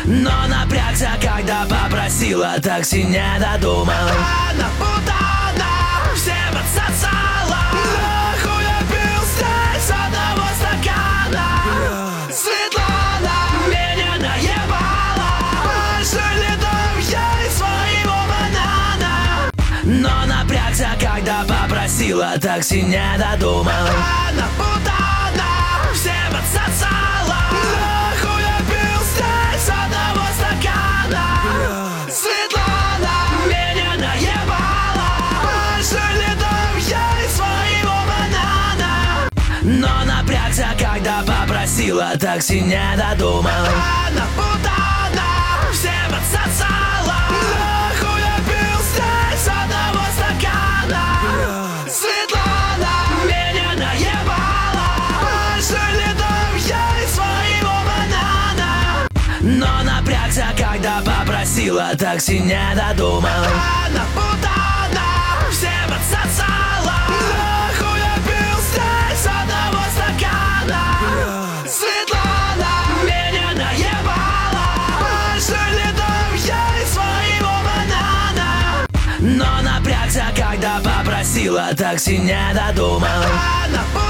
Но напрягся, когда попросила, такси не додумал. Она путана, всем отсосала. Нахуй я пил здесь одного стакана. Светлана меня наебала. Больше не дам ей своего банана. Но напрягся, когда попросила, такси не додумал. Она путана, всем отсосала. Нахуй я пил здесь одного стакана. Светлана меня наебала. Больше не дам ей своего банана. Но напрягся, когда попросила, такси не додумал. Она путана, всем отсосала. Нахуй я пил здесь одного стакана. Светлана меня наебала. Больше не дам ей своего банана. Но напрягся, когда попросила, такси не додумал. Она путана, всем отсосала. Нахуй я пил здесь одного стакана. Светлана меня наебала. Больше не дам ей своего банана. Но напрягся, когда попросила, такси не додумал. Она